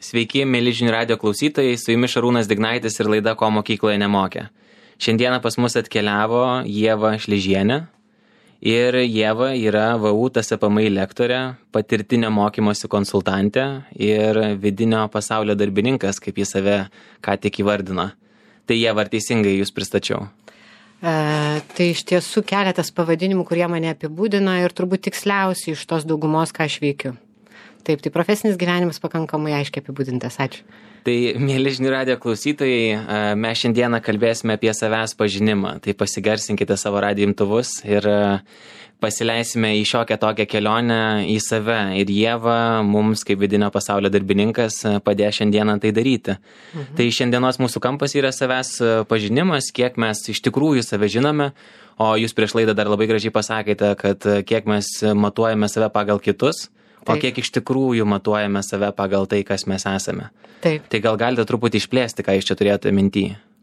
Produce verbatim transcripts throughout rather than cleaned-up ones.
Sveiki, mėly žinių radio klausytojai, su jumis Šarūnas Dignaitis ir laida Ko mokykloje nemokė. Šiandieną pas mus atkeliavo Ieva Šližienė ir Ieva yra V U T S P M I lektorė, patirtinio mokymosi konsultantė ir vidinio pasaulio darbininkas, kaip jis save ką tik įvardino. Tai Ieva, ar teisingai jūs pristačiau? E, tai iš tiesų keletas pavadinimų, kurie mane apibūdina ir turbūt tiksliausiai iš tos daugumos, ką aš veikiu. Taip, tai profesinis gyvenimas pakankamai aiškiai apibūdintas. Ačiū. Tai, mėly žinių radio klausytojai, mes šiandieną kalbėsime apie savęs pažinimą. Tai pasigarsinkite savo radijo imtuvus ir pasileisime į šiokią tokią kelionę į save. Ir Ieva mums, kaip vidinio pasaulio darbininkas, padės šiandieną tai daryti. Mhm. Tai šiandienos mūsų kampas yra savęs pažinimas, kiek mes iš tikrųjų save žinome. O jūs prieš laidą dar labai gražiai pasakėte, kad kiek mes matuojame save pagal kitus. O Taip. Kiek iš tikrųjų matuojame save pagal tai, kas mes esame. Taip. Tai gal galite truputį išplėsti, ką jūs čia turėjote minty?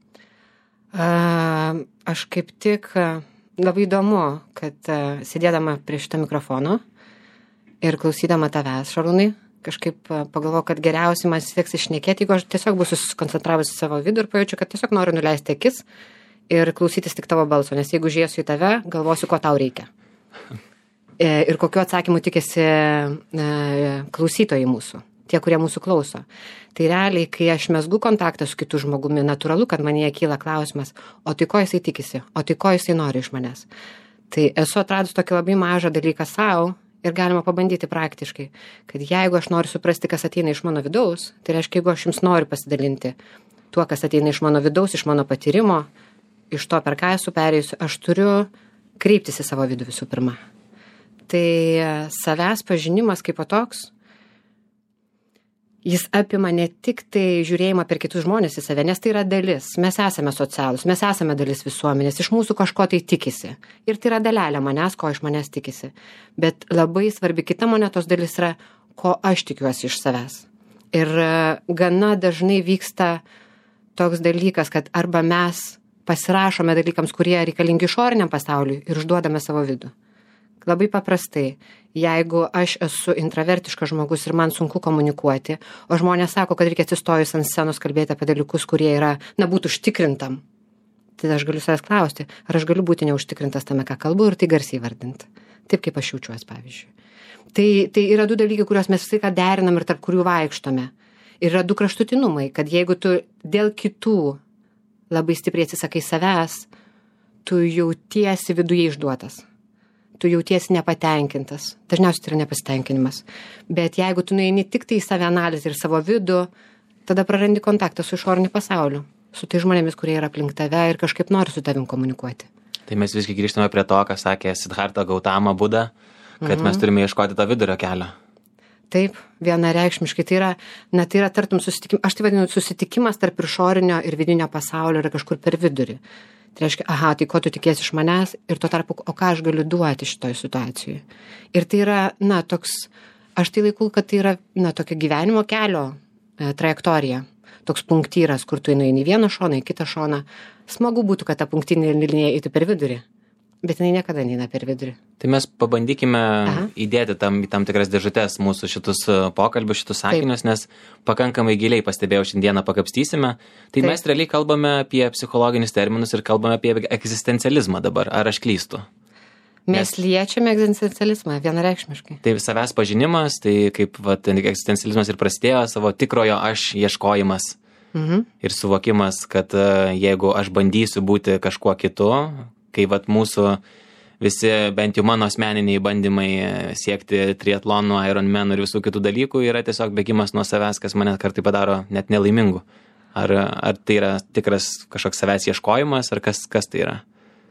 Uh, aš kaip tik uh, labai įdomu, kad uh, sėdėdama prie šito mikrofono ir klausydama tavęs, Šarūnai, kažkaip uh, pagalvoju, kad geriausiai man seks išnekėti, jeigu aš tiesiog būsiu susikoncentravus į savo vidų ir pajaučiu, kad tiesiog noriu nuleisti akis ir klausytis tik tavo balso, nes jeigu žiūrėsiu į tave, galvosiu, ko tau reikia. Ir kokiu atsakymu tikisi klausytojai mūsų, tie, kurie mūsų klauso. Tai realiai, kai aš mezgu kontaktą su kitu žmogumi, natūralu, kad manyje kyla klausimas, o tai ko jisai tikisi, o tai ko jisai nori iš manęs. Tai esu atradus tokį labai mažą dalyką savo ir galima pabandyti praktiškai, kad jeigu aš noriu suprasti, kas ateina iš mano vidaus, tai reiškia, jeigu aš jums noriu pasidalinti tuo, kas ateina iš mano vidaus, iš mano patyrimo, iš to, per ką esu perėjusi, aš turiu kreiptis į savo vidų visų pirma. Tai savęs pažinimas kaip toks, jis apima ne tik tai žiūrėjimą per kitus žmonės į save, nes tai yra dalis. Mes esame socialūs, mes esame dalis visuomenės, iš mūsų kažko tai tikisi. Ir tai yra dalelė manęs, ko iš manęs tikisi. Bet labai svarbi kita monetos dalis yra, ko aš tikiuosi iš savęs. Ir gana dažnai vyksta toks dalykas, kad arba mes pasirašome dalykams, kurie reikalingi išoriniam pasauliui ir užduodame savo vidų. Labai paprastai, jeigu aš esu intravertiškas žmogus ir man sunku komunikuoti, o žmonės sako, kad reikia atsistojus ant scenos kalbėti apie dalykus, kurie yra, na, būt užtikrintam, tai aš galiu savęs klausti, ar aš galiu būti neužtikrintas tame, ką kalbu ir tai garsiai vardinti. Taip, kaip aš jaučiuosi, pavyzdžiui. Tai, tai yra du dalykai, kuriuos mes visai ką derinam ir tarp kurių vaikštome. Ir yra du kraštutinumai, kad jeigu tu dėl kitų labai stipriai atsisakai savęs, tu jautiesi viduje išduotas. Tu jautiesi nepatenkintas. Dažniausiai tai yra nepasitenkinimas. Bet jeigu tu nueini tik tai į save analizę ir savo vidų, tada prarandi kontaktą su išoriniu pasauliu, su tai žmonėmis, kurie yra aplink tave ir kažkaip nori su tavim komunikuoti. Tai mes visgi grįžtame prie to, ką sakė Siddharta Gautama Buda, kad mhm. mes turime ieškoti to vidurio kelio. Taip, vienareikšmiškai. Tai yra, na, tai yra tartum susitikimas, aš tai vadinu susitikimas tarp išorinio ir vidinio pasaulio yra kažkur per vidurį. Tai reiškia, aha, tai ko tu tikiesi iš manęs ir tuo tarpu, o ką aš galiu duoti šitoj situacijai. Ir tai yra, na, toks, aš tai laikau, kad tai yra, na, tokia gyvenimo kelio e, trajektorija, toks punktyras, kur tu eini į vieną šoną, į kitą šoną. Smagu būtų, kad ta punktinė linija eitų per vidurį, bet jinai niekada neina per vidurį. Tai mes pabandykime Aha. įdėti tam, tam tikras dėžutės mūsų šitus pokalbius, šitus sakinius, Taip. Nes pakankamai giliai pastebėjau šiandieną pakapstysime. Tai Taip. Mes realiai kalbame apie psichologinius terminus ir kalbame apie egzistencializmą dabar. Ar aš klystu? Mes Nes... liečiame egzistencializmą, vienareikšmiškai. Tai savęs pažinimas, tai kaip vat, egzistencializmas ir prasidėjo, savo tikrojo aš ieškojimas. Mhm. Ir suvokimas, kad jeigu aš bandysiu būti kažkuo kitu, kai vat mūsų visi, bent jau mano asmeniniai bandymai siekti triatlonų, Ironmanų ir visų kitų dalykų yra tiesiog bėgimas nuo savęs, kas mane kartai padaro net nelaimingu. Ar, ar tai yra tikras kažkoks savęs ieškojimas, ar kas, kas tai yra?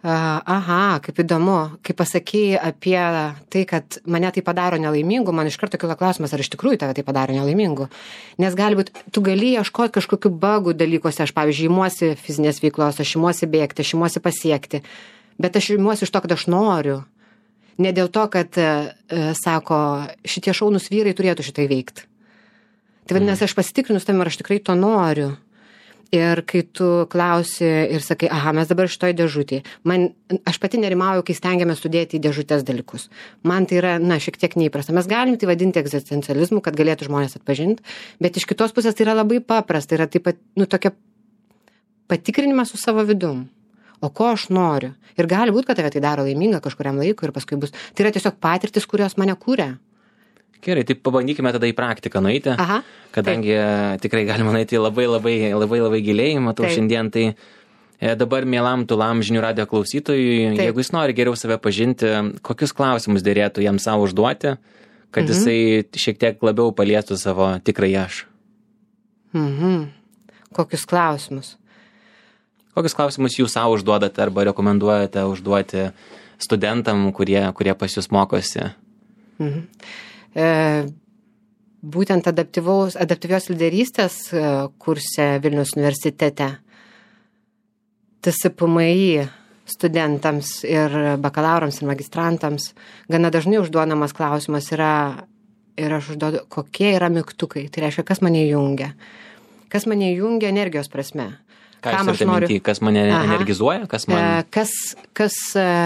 Aha, kaip įdomu. Kai pasakėjai apie tai, kad mane tai padaro nelaimingu, man iš karto kilo klausimas, ar iš tikrųjų tave tai padaro nelaimingu. Nes galbūt tu gali ieškoti kažkokių bagų dalykuose. Aš, pavyzdžiui, imuosi fizinės veiklos, aš imuosi bėgti, aš imuosi pasiekti. Bet aš imuosi iš to, kad aš noriu. Ne dėl to, kad, e, sako, šitie šaunūs vyrai turėtų šitai veikti. Tai vadinasi, aš pasitikrinus tam, ar aš tikrai to noriu. Ir kai tu klausi ir sakai, aha, mes dabar šitoj dėžutėje, man, aš pati nerimauju, kai stengiamės sudėti į dėžutės dalykus. Man tai yra, na, šiek tiek neįprasta. Mes galim tai vadinti egzistencializmu, kad galėtų žmonės atpažinti, bet iš kitos pusės tai yra labai paprasta, yra taip pat, nu, tokia patikrinimas su savo vidum. O ko aš noriu? Ir gali būti, kad tave tai daro laimingą kažkuriam laikui ir paskui bus. Tai yra tiesiog patirtis, kurios mane kūrė. Gerai, tai pabandykime tada į praktiką nueiti, Aha, kadangi taip. Tikrai galima nueiti labai labai, labai labai giliai, matau taip. Šiandien, tai dabar mielam tulam žinių radijo klausytojui, taip. Jeigu jis nori geriau save pažinti, kokius klausimus dėrėtų jam savo užduoti, kad mhm. jisai šiek tiek labiau paliestų savo tikrąjį aš. Mhm. Kokius klausimus? Kokius klausimus jūs savo užduodate arba rekomenduojate užduoti studentam, kurie, kurie pas jūs mokosi? Mhm. E, būtent adaptyvios lyderystės kurse Vilniaus universitete T S P M I studentams ir bakalaurams ir magistrantams gana dažnai užduodamas klausimas yra, ir aš užduodu, kokie yra mygtukai. Tai reiškia, kas mane jungia. Kas mane jungia energijos prasme. Ką jūs turite minty, kas mane Aha. energizuoja? Kas, man... kas, kas,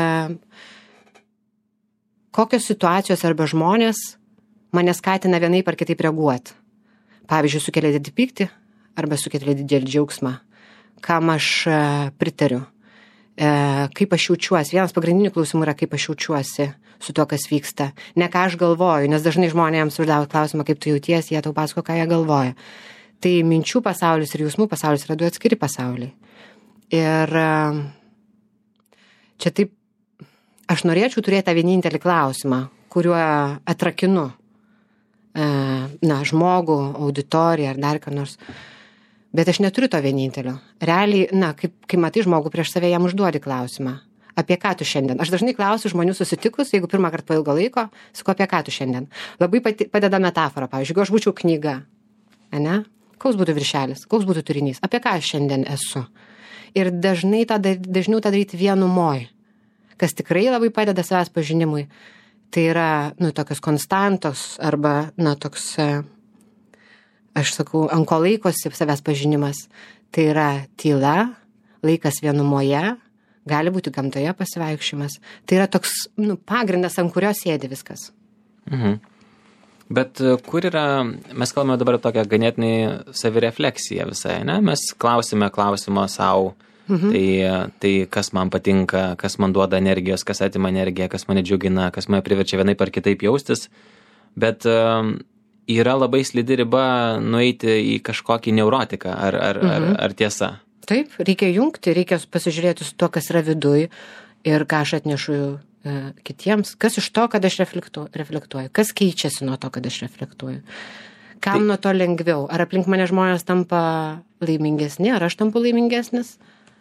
kokios situacijos arba žmonės mane skatina vienaip ar kitaip reaguoti. Pavyzdžiui, sukelia didelį pyktį arba sukelia didelį džiaugsmą. Kam aš pritariu. Kaip aš jaučiuosi. Vienas pagrindinių klausimų yra, kaip aš jaučiuosi su tuo, kas vyksta. Ne ką aš galvoju, nes dažnai žmonėms uždavus klausimą, kaip tu jauties, jie tau pasako, ką jie galvoja. Tai minčių pasaulis ir jausmų pasaulis yra du atskiri pasauliai. Ir čia taip, aš norėčiau turėti tą vienintelį klausimą, kuriuo atrakinu na, žmogų, auditoriją ar dar ką nors. Bet aš neturiu to vienintelio. Realiai, na, kaip, kai matai žmogų prieš save, jam užduodi klausimą. Apie ką tu šiandien? Aš dažnai klausiu žmonių susitikus, jeigu pirmą kartą po ilgo laiko, sakau, apie ką tu šiandien? Labai pati, padeda metafora, pavyzdžiui, jeigu aš būčiau knyga, ane? Koks būtų viršelis, koks būtų turinys, apie ką aš šiandien esu. Ir dažnai tą, dažniau tą daryti vienumoj, kas tikrai labai padeda savęs pažinimui. Tai yra, nu, tokios konstantos arba, na, toks, aš sakau, ant ko laikosi savęs pažinimas. Tai yra tyla, laikas vienumoje, gali būti gamtoje pasivaikščiojimas. Tai yra toks, nu, pagrindas, ant kurio sėdi viskas. Mhm. Bet kur yra, mes kalbame dabar tokią ganėtinai savirefleksiją visai, ne? Mes klausime klausimo savo, mhm. tai, tai kas man patinka, kas man duoda energijos, kas atima energiją, kas mane džiugina, kas mane priverčia vienaip ar kitaip jaustis. Bet uh, yra labai slidi riba nueiti į kažkokį neurotiką, ar, ar, mhm. ar, ar tiesa? Taip, reikia jungti, reikia pasižiūrėti su to, kas yra viduj ir ką aš atnešu kitiems, kas iš to, kad aš reflektuoju, reflektuoju, kas keičiasi nuo to, kad aš reflektuoju, kam tai... nuo to lengviau, ar aplink mane žmonės tampa laimingesni, ar aš tampu laimingesnis.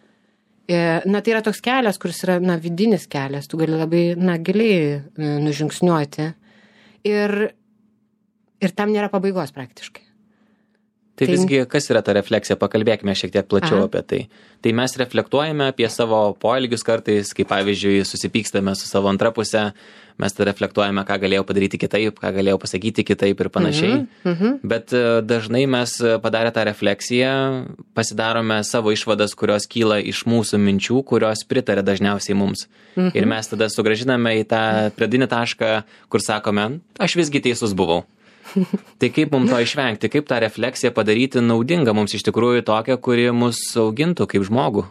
Na, tai yra toks kelias, kuris yra, na, vidinis kelias, tu gali labai, na, giliai nužingsniuoti ir, ir tam nėra pabaigos praktiškai. Tai visgi, kas yra ta refleksija, pakalbėkime šiek tiek plačiau Aha. apie tai. Tai mes reflektuojame apie savo poelgius kartais, kaip pavyzdžiui, susipykstame su savo antra pusė, mes tai reflektuojame, ką galėjau padaryti kitaip, ką galėjau pasakyti kitaip ir panašiai. Mhm. Mhm. Bet dažnai mes padarę tą refleksiją pasidarome savo išvadas, kurios kyla iš mūsų minčių, kurios pritarė dažniausiai mums. Mhm. Ir mes tada sugrąžiname į tą pradinį tašką, kur sakome, aš visgi teisus buvau. Tai kaip mums to išvengti, kaip tą refleksiją padaryti naudingą mums iš tikrųjų tokią, kuri mus augintų kaip žmogų?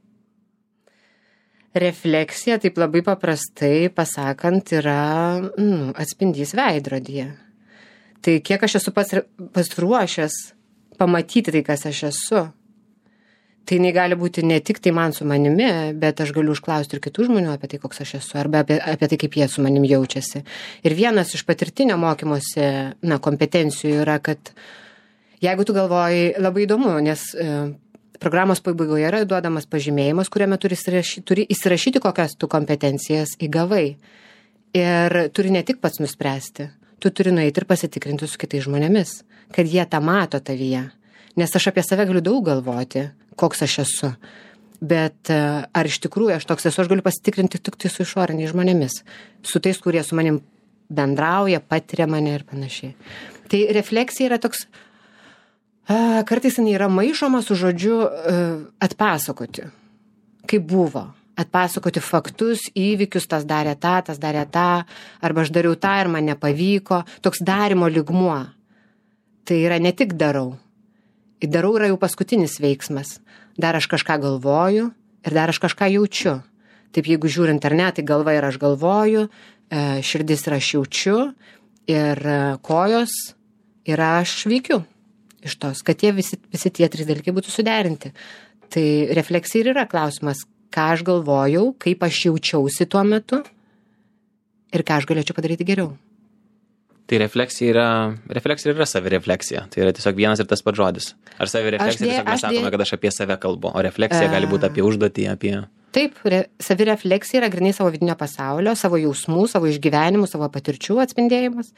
Refleksija, taip labai paprastai pasakant, yra nu, atspindys veidrodyje. Tai kiek aš esu pats pasiruošęs pamatyti tai, kas aš esu, tai jinai gali būti ne tik tai man su manimi, bet aš galiu užklausti ir kitų žmonių apie tai, koks aš esu, arba apie, apie tai, kaip jie su manim jaučiasi. Ir vienas iš patirtinio mokymosi, na, kompetencijų yra, kad jeigu tu galvoji, labai įdomu, nes e, programos pabaigoje yra duodamas pažymėjimas, kuriame turi įsirašyti, turi įsirašyti, kokias tu kompetencijas įgavai. Ir turi ne tik pats nuspręsti, tu turi nueiti ir pasitikrinti su kitais žmonėmis, kad jie tą mato tavyje. Nes aš apie save galiu daug galvoti, koks aš esu. Bet ar iš tikrųjų aš toks esu, aš galiu pasitikrinti tik tai su išoriniais žmonėmis, su tais, kurie su manim bendrauja, patiria mane ir panašiai. Tai refleksija yra toks, a, kartais jinai yra maišoma su žodžiu atpasakoti, kaip buvo. Atpasakoti faktus, įvykius, tas darė tą, tas darė tą, arba aš dariau tą ir man nepavyko. Toks darimo lygmuo. Tai yra ne tik darau. Darau yra jau paskutinis veiksmas. Dar aš kažką galvoju ir dar aš kažką jaučiu. Taip jeigu žiūrint ar ne, tai galva ir aš galvoju, širdis ir aš jaučiu ir kojos ir aš veikiu iš tos, kad tie visi, visi tie trys dalykai būtų suderinti. Tai refleksija ir yra klausimas, ką aš galvojau, kaip aš jaučiausi tuo metu ir ką aš galėčiau padaryti geriau. Tai refleksija yra, refleksija yra savirefleksija. Tai yra tiesiog vienas ir tas pats žodis. Ar savirefleksija, dė, tiesiog mes sakome, dė... kad aš apie save kalbu, o refleksija uh, gali būti apie užduotį, apie... Taip, re, savirefleksija yra grinai savo vidinio pasaulio, savo jausmų, savo išgyvenimų, savo patirčių atspindėjimas.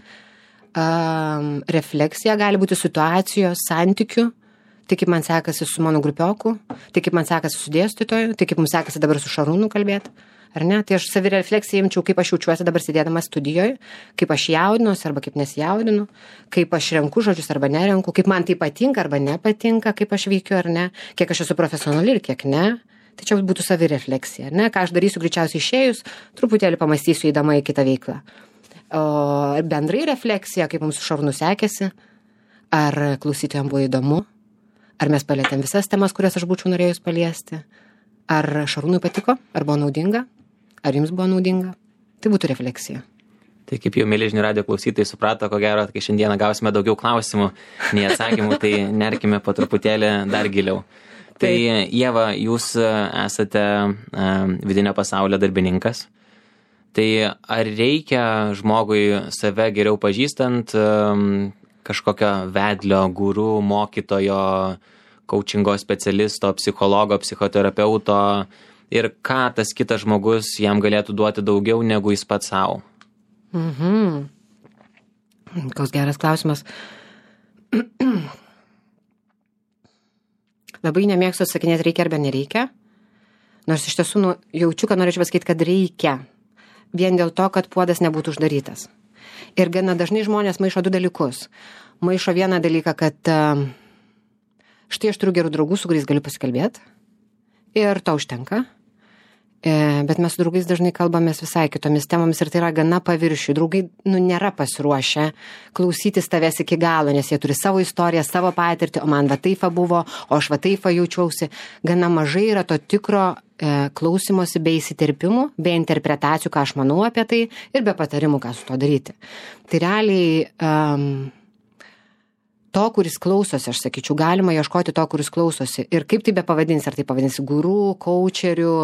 Um, refleksija gali būti situacijos, santykių, tai kaip man sekasi su mano grupioku, tai kaip man sekasi su dėstytoju, tai kaip mums sekasi dabar su Šarūnu kalbėti, ar ne? Tai aš savirefleksiją imčiau, kaip aš jaučiuosi dabar sėdėdama studijoje, kaip aš jaudinuosi arba kaip nesijaudinu, kaip aš renku žodžius arba nerenku, kaip man tai patinka arba nepatinka, kaip aš veikiu ar ne, kiek aš esu profesionali ir kiek ne. Tai čia būtų savirefleksija, ar ne? Ką aš darysiu greičiausiai išėjus, truputėlį pamastysiu įdama į kitą veiklą. O bendrai refleksija, kaip mums su Šarūnu sekėsi, ar klausytojams buvo įdomu, ar mes palėtėm visas temas, kurias aš būčiau norėjus paliesti, ar Šarūnui patiko, ar buvo naudinga, ar jums buvo naudinga. Tai būtų refleksija. Tai kaip jau mėly žinių radijo klausytojai suprato, ko gero, kai šiandieną gausime daugiau klausimų nei atsakymų, tai nerkime po truputėlį dar giliau. Tai Ieva, jūs esate vidinio pasaulio darbininkas. Tai ar reikia žmogui save geriau pažįstant kažkokio vedlio, guru, mokytojo, coachingo specialisto, psichologo, psichoterapeuto ir ką tas kitas žmogus jam galėtų duoti daugiau negu jis pats savo? Mhm. Koks geras klausimas. Labai nemėgstu atsakinėti reikia arba nereikia. Nors iš tiesų nu, jaučiu, kad norėčiau pasakyti, kad reikia. Vien dėl to, kad puodas nebūtų uždarytas. Ir gana dažnai žmonės maišo du dalykus. Maišo vieną dalyką, kad uh, štai aš turiu gerų draugų, su kuriais galiu pasikalbėti. Ir to užtenka. E, bet mes su draugais dažnai kalbamės visai kitomis temomis ir tai yra gana paviršių. Draugai nu, nėra pasiruošę klausytis tavęs iki galo, nes jie turi savo istoriją, savo patirtį, o man va taip buvo, o aš va taip jaučiausi. Gana mažai yra to tikro e, klausimosi be įsiterpimų, be interpretacijų, ką aš manau apie tai ir be patarimų, ką su to daryti. Tai realiai um, to, kuris klausosi, aš sakyčiau, galima ieškoti to, kuris klausosi. Ir kaip tai be pavadins, ar tai pavadins guru, coacherių,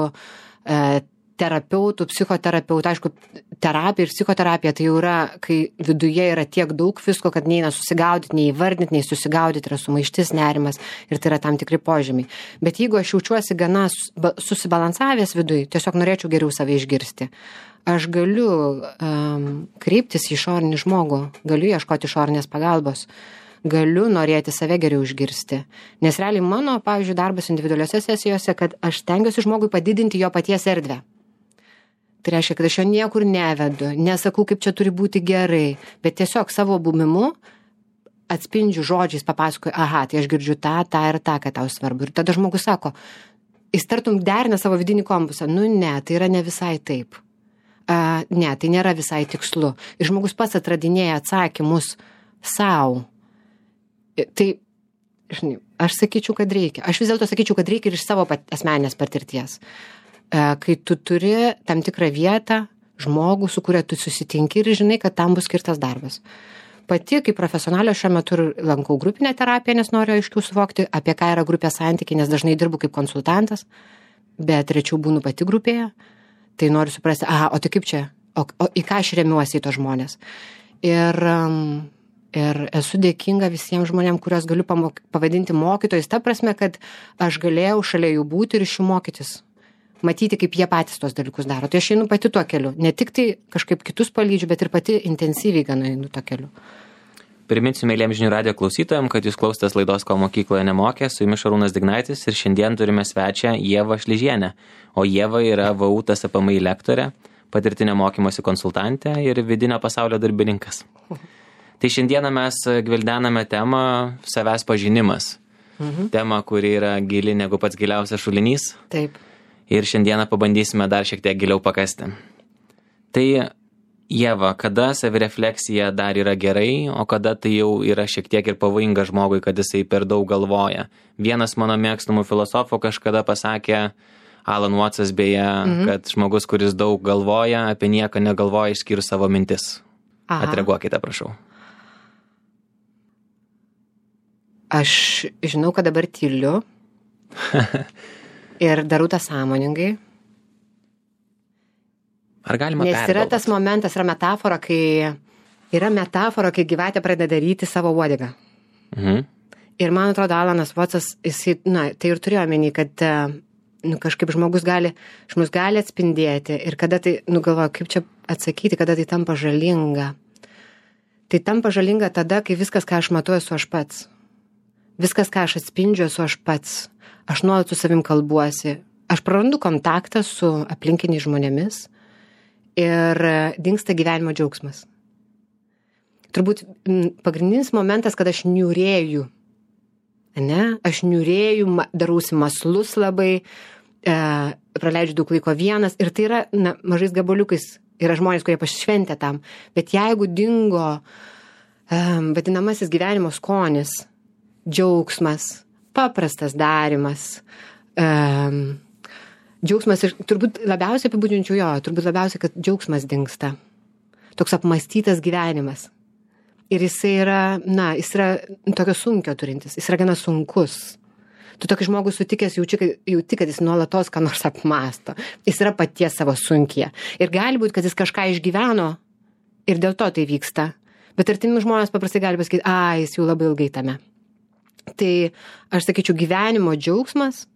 terapeutų, psichoterapeutų, aišku, terapija ir psichoterapija tai jau yra, kai viduje yra tiek daug visko, kad neina susigaudyti, nei įvardinti, nei susigaudyti, yra sumaištis, nerimas ir tai yra tam tikri požymiai. Bet jeigu aš jaučiuosi gana susibalansavęs viduje, tiesiog norėčiau geriau save išgirsti, aš galiu um, kreiptis į išorinį žmogų, galiu ieškoti išorinės pagalbos, galiu norėti save geriau išgirsti. Nes realiai mano, pavyzdžiui, darbas individualiuose sesijose, kad aš stengiuosi žmogui padidinti jo paties erdvę. Tai reiškia, kad aš jo niekur nevedu, nesakau, kaip čia turi būti gerai, bet tiesiog savo buvimu atspindžiu žodžiais, papasakoju, aha, tai aš girdžiu tą, tą ir tą, kad tau svarbu. Ir tada žmogus sako, jis tartum derina savo vidinį kompasą. Nu ne, tai yra ne visai taip. A, ne, tai nėra visai tikslu. Ir žmogus pats atradinėja atsakymus savo. Tai, žinai, aš sakyčiau, kad reikia. Aš vis dėlto sakyčiau, kad reikia ir iš savo pat, asmeninės patirties. Kai tu turi tam tikrą vietą, žmogų, su kuria tu susitinki ir žinai, kad tam bus skirtas darbas. Pati, kaip profesionalė, šiuo metu lankau grupinę terapiją, nes noriu aiškiau suvokti, apie ką yra grupės santykiai, nes dažnai dirbu kaip konsultantas, bet rečiau būnu pati grupėje. Tai noriu suprasti, aha, o tai kaip čia? O, o į ką aš remiuosi į tos žmonės? Ir... Um, Ir esu dėkinga visiems žmonėms, kuriuos galiu pamok, pavadinti mokytojais, ta prasme, kad aš galėjau šalia jų būti ir iš jų mokytis. Matyti, kaip jie patys tos dalykus daro. Tai aš einu pati tuo keliu. Ne tik tai kažkaip kitus palydžiu, bet ir pati intensyviai gana einu tuo keliu. Priminsiu mėliem žinių radijo klausytojams, kad jūs klausotės laidos Ko mokykloje nemokė, su jumis Šarūnas Dignaitis ir šiandien turime svečią Ievą Šlyžienę. O Ieva yra V U T S P M I lektorė, patirtinio mokymosi konsultantė ir vidinio pasaulio darbininkas. Tai šiandieną mes gvildename temą savęs pažinimas. mhm. temą, kuri yra gili negu pats giliausias šulinys. Taip. Ir šiandieną pabandysime dar šiek tiek giliau pakasti. Tai, Ieva, kada savirefleksija dar yra gerai, o kada tai jau yra šiek tiek ir pavojinga žmogui, kad jisai per daug galvoja. Vienas mano mėgstamų filosofų kažkada pasakė, Alan Wattsas beje, mhm. kad žmogus, kuris daug galvoja, apie nieką negalvoja išskyrus savo mintis. Aha. Atreaguokite, prašau. Aš žinau, kad dabar tyliu ir darau tą sąmoningai. Ar galima Nes pergalvoti? yra tas momentas, yra metafora, kai yra metafora, kai gyvatė pradeda daryti savo uodegą. Mhm. Ir man atrodo, Alanas Wattsas, jisai, na, tai ir turėjo omeny, kad nu, kažkaip žmogus gali, žmogus gali atspindėti ir kada tai, nu galvoju, kaip čia atsakyti, kada tai tampa žalinga. Tai tampa žalinga tada, kai viskas, ką aš matau, esu aš pats. Viskas, ką aš atspindžiu, esu aš pats. Aš nuolat su savim kalbuosi. Aš prarandu kontaktą su aplinkiniais žmonėmis ir dingsta gyvenimo džiaugsmas. Turbūt pagrindinis momentas, kad aš niurėju. Ne? Aš niurėju, darausi maslus labai, e, praleidžiu daug laiko vienas ir tai yra na, mažais gabaliukais. Yra žmonės, kurie pasišventė tam. Bet jeigu dingo e, vadinamasis gyvenimo skonis, džiaugsmas, paprastas darimas, e, džiaugsmas ir turbūt labiausiai apibūdinčiau jo, turbūt labiausiai, kad džiaugsmas dingsta. Toks apmąstytas gyvenimas. Ir jisai yra, na, jis yra tokio sunkio turintis, jis yra gana sunkus. Tu tokį žmogų sutikęs jauti, kad, jauti, kad jis nuolatos ką nors apmąsto. Jis yra paties savo sunkyje. Ir gali būti, kad jis kažką išgyveno ir dėl to tai vyksta. Bet artimi žmonės paprastai gali pasakyti, a, jis jau labai ilgai tame. Tai aš sakyčiau, gyvenimo džiaugsmas,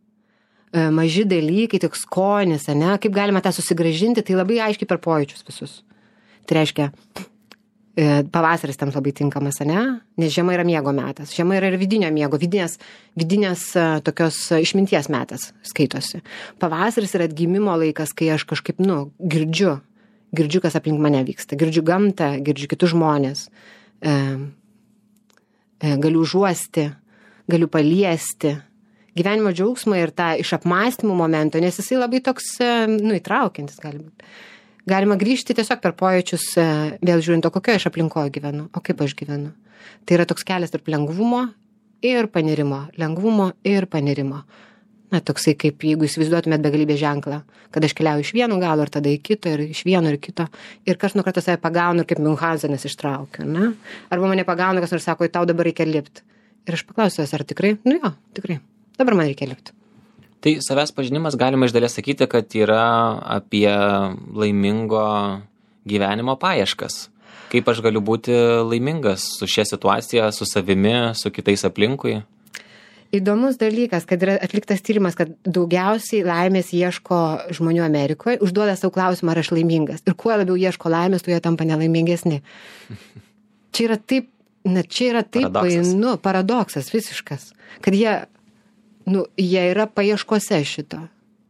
maži dalykai, tik skonis, ne, kaip galima tą susigrąžinti, tai labai aiškiai per pojūčius visus. Tai reiškia, pavasaris tam labai tinkamas, ne? Nes žiema yra miego metas. Žiema yra ir vidinio miego, vidinės, vidinės tokios išminties metas skaitosi. Pavasaris yra atgimimo laikas, kai aš kažkaip, nu, girdžiu, girdžiu, kas aplink mane vyksta. Girdžiu gamtą, girdžiu kitus žmonės. E, e, galiu užuosti, galiu paliesti. Gyvenimo džiaugsmą ir tą iš apmąstymų momento, nes jisai labai toks, nu, įtraukiantis gali būti. Galima grįžti tiesiog per pojūčius, vėl žiūrint, o kokio aš aplinkoje gyvenu, o kaip aš gyvenu. Tai yra toks kelias tarp lengvumo ir panirimo. Lengvumo ir panirimo. Na, toksai kaip, jeigu įsivaizduotumėt begalybę ženklą, kad aš keliauju iš vieno galo ir tada į kito, ir iš vieno ir kito. Ir kas nuo karto save pagaunu ir kaip Münchhausenas ištraukia, ne? Arba mane pagauna, kas nors sako, tau dabar reikia lipti. Ir aš paklausiu, ar tikrai? Nu jo, tikrai. Dabar man reikia lipti. Tai savęs pažinimas galima iš dalies sakyti, kad yra apie laimingo gyvenimo paieškas. Kaip aš galiu būti laimingas su šia situacija, su savimi, su kitais aplinkui? Įdomus dalykas, kad yra atliktas tyrimas, kad daugiausiai laimės ieško žmonių Amerikoje, užduoda savo klausimą, ar aš laimingas. Ir kuo labiau ieško laimės, tuo jie tampa nelaimingesni. Čia yra taip, na, čia yra taip, paradoksas. Nu, paradoksas visiškas, kad jie nu, jie yra paieškose šito.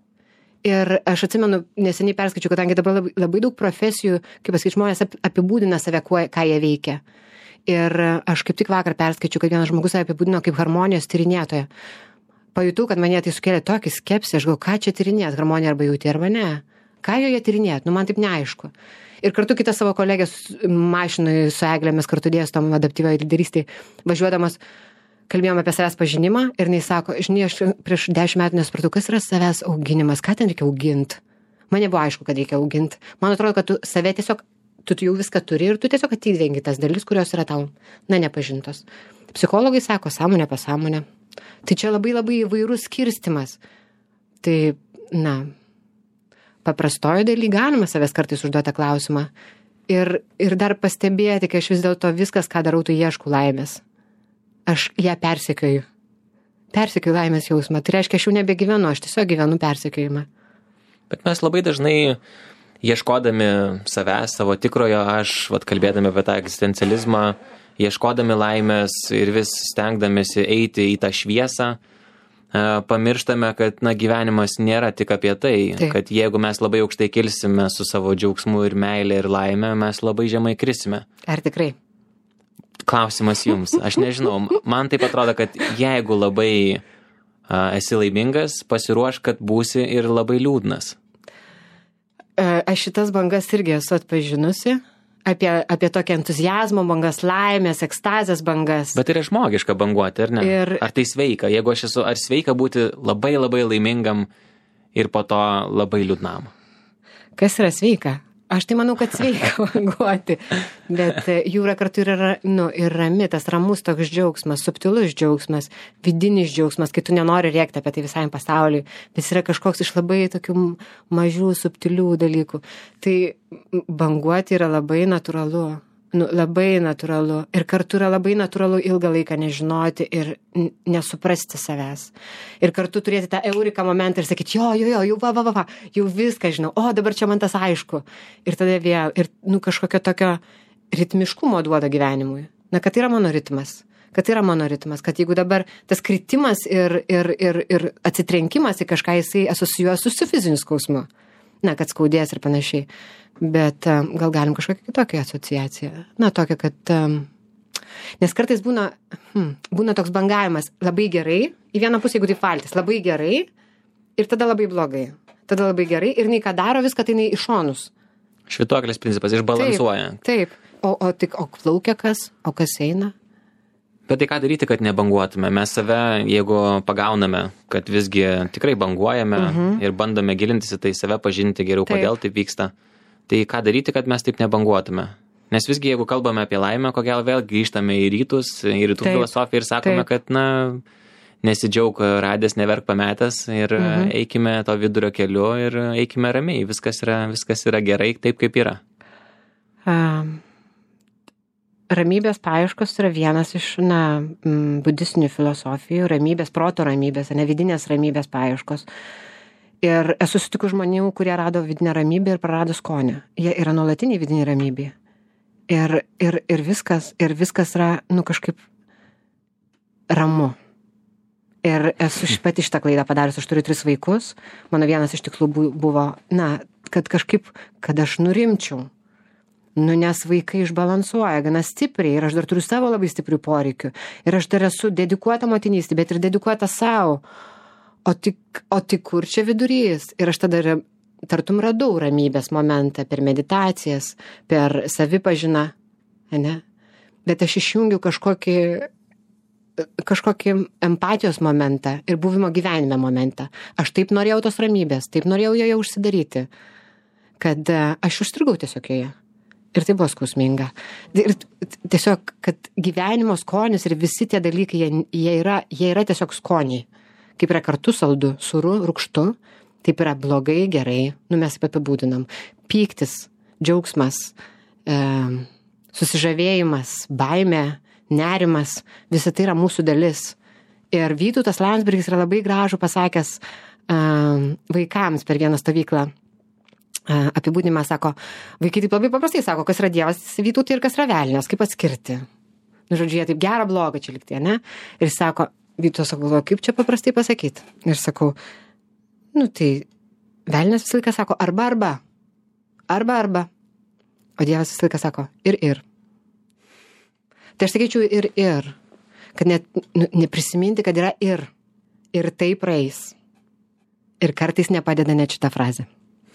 Ir aš atsimenu, neseniai perskaičiu, kadangi dabar labai, labai daug profesijų, kaip pasakyti, žmonės apibūdina save, kuo, ką jie veikia. Ir aš kaip tik vakar perskaičiu, kad vienas žmogus save apibūdino kaip harmonijos tyrinėtoja. Pajutau, kad mane tai sukėlė tokį skepsį, aš galvoju, ką čia tyrinėt, harmoniją arba jauti, arba ne. Ką joje tyrinėt, nu man taip neaišku. Ir kartu kitą savo kolegę mašinui su Eglėmis kartu dėstom adaptyvioje lyderystėje, važiuodamas kalbėjom apie savęs pažinimą ir jinai sako, žinai, aš prieš dešimt metų nesupratau, kas yra savęs auginimas, ką ten reikia auginti. Man nebuvo aišku, kad reikia auginti. Man atrodo, kad tu save tiesiog, tu jau viską turi ir tu tiesiog atidvengi tas dalis, kurios yra tau, na, nepažintos. Psichologai sako, sąmonė, pasąmonė. Tai čia labai labai įvairus skirstimas. Tai, na, paprastojo daly galima savęs kartais užduoti klausimą. Ir, ir dar pastebėti, kai aš vis dėlto viskas, ką darau, tu ieškau laimės. Aš ją persekioju. Persekioju laimės jausmą. Tai reiškia, aš jau nebegyvenu, aš tiesiog gyvenu persekiojimą. Bet mes labai dažnai ieškodami savęs, savo tikrojo aš, vat kalbėdami apie tą egzistencializmą, ieškodami laimės ir vis stengdamėsi eiti į tą šviesą, pamirštame, kad na, gyvenimas nėra tik apie tai, Taip. Kad jeigu mes labai aukštai kilsime su savo džiaugsmu ir meilė ir laime, mes labai žemai krisime. Ar tikrai? klausimas jums. Aš nežinau, man taip atrodo, kad jeigu labai uh, esi laimingas, pasiruoš, kad būsi ir labai liūdnas. Aš šitas bangas irgi esu atpažinusi, apie, apie tokią entuzijazmo bangas, laimės, ekstazės bangas. Bet yra žmogiška banguoti, ar ne? Ir... Ar tai sveika? Jeigu aš esu, ar sveika būti labai labai laimingam ir po to labai liūdnam? Kas yra sveika? Aš tai manau, kad sveika banguoti, bet jūra kartu yra, nu, ir rami, tas ramus toks džiaugsmas, subtilus džiaugsmas, vidinis džiaugsmas, kai tu nenori rėkti apie tai visai pasauliui, bet yra kažkoks iš labai tokių mažų, subtilių dalykų. Tai banguoti yra labai natūralu, nu, labai natūralu ir kartu yra labai natūralu ilgą laiką nežinoti ir nesuprasti savęs. Ir kartu turėti tą euriką momentą ir sakyti, jo, jo, jo, jau va, va, va, va, jau viską žinau, o dabar čia man tas aišku. Ir tada vėl, ir, nu, kažkokio tokio ritmiškumo duoda gyvenimui. Na, kad tai yra mano ritmas. Kad tai yra mano ritmas. Kad jeigu dabar tas kritimas ir, ir, ir, ir atsitrenkimas į kažką, jisai asocijuoja su fiziniu skausmu. Na, kad skaudės ir panašiai. Bet um, gal galim kažkokią kitokią asociaciją. Na, tokią, kad... Um, nes kartais būna, hmm, būna toks bangavimas labai gerai, į vieną pusę, jeigu tai valtis, labai gerai, ir tada labai blogai. Tada labai gerai, ir jinai ką daro, viską tai jinai iš šonus. Švytuoklės principas, išbalansuoja. Taip, taip. O, o, tik, o plaukia kas? O kas eina? Bet tai ką daryti, kad nebanguotume? Mes save, jeigu pagauname, kad visgi tikrai banguojame uh-huh. ir bandome gilintis į tai, save pažinti geriau, taip. Kodėl taip vyksta, tai ką daryti, kad mes taip nebanguotume? Nes visgi, jeigu kalbame apie laimę, ko gal vėl grįžtame į rytus, į rytų taip. Filosofiją ir sakome, taip. Kad, na, nesidžiaug radęs, neverk pametęs ir uh-huh. eikime to vidurio keliu ir eikime ramiai. Viskas yra, viskas yra gerai, taip kaip yra. Um. Ramybės paieškos yra vienas iš, na, budistinių filosofijų, ramybės, proto ramybės, ne vidinės ramybės paieškos. Ir esu sutikus žmonių, kurie rado vidinę ramybę ir prarado skonį. Jie yra nuolatiniai vidinė ramybė. Ir, ir, ir, viskas, ir viskas yra, nu, kažkaip ramu. Ir esu pati šitą klaidą padarius, aš turiu tris vaikus. Mano vienas iš tikslų buvo, na, kad kažkaip, kad aš nurimčiau. Nu, nes vaikai išbalansuoja gana stipriai ir aš dar turiu savo labai stiprių poreikių. Ir aš dar esu dedikuota motinystė, bet ir dedikuota savo. O tik, o tik kur čia vidurys? Ir aš tada tartum radau ramybės momentą per meditacijas, per savipažiną, ne? Bet aš išjungiu kažkokį, kažkokį empatijos momentą ir buvimo gyvenime momentą. Aš taip norėjau tos ramybės, taip norėjau joje užsidaryti, kad aš užstrigau tiesiog joje. Ir tai buvo skausminga. Ir tiesiog, kad gyvenimo skonis ir visi tie dalykai, jie, jie, yra, jie yra tiesiog skoniai. Kaip yra kartu saldu, sūru, rūgštu, taip yra blogai, gerai, nu mes taip apibūdinam. Pyktis, džiaugsmas, e, susižavėjimas, baimė, nerimas, visa tai yra mūsų dalis. Ir Vytautas Landsbergis yra labai gražų pasakęs e, vaikams per vieną stovyklą. Apibūdinimą sako, vaikai taip labai paprastai sako, kas yra Dievas Vytautai ir kas yra velnias, kaip atskirti. Nu, žodžiu, jie taip gerą, blogą čia likti, ne? Ir sako, Vytautas sako, kaip čia paprastai pasakyti? Ir sakau, nu tai velnias visą laiką sako, arba, arba, arba, arba. O Dievas visą laiką sako, ir, ir. Tai aš sakyčiau ir, ir. Kad net nu, neprisiminti, kad yra ir. Ir tai praeis. Ir kartais nepadeda net šitą frazę.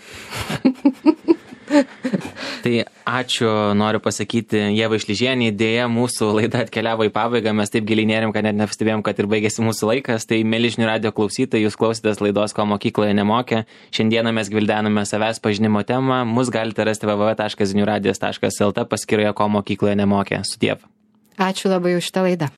Tai ačiū, noriu pasakyti Ievai Šlyžienei, dėja mūsų laida atkeliavo į pabaigą, mes taip giliai nėrim, kad net nepastebėjom, kad ir baigėsi mūsų laikas. Tai mieli žinių radijo klausytojai, jūs klausėtės laidos Ko mokykloje nemokė. Šiandieną mes gvildename savęs pažinimo temą, mus galite rasti w w w taškas zinių radijas taškas l t paskyroje Ko mokykloje nemokė. Sudiev. Ačiū labai už šitą laidą.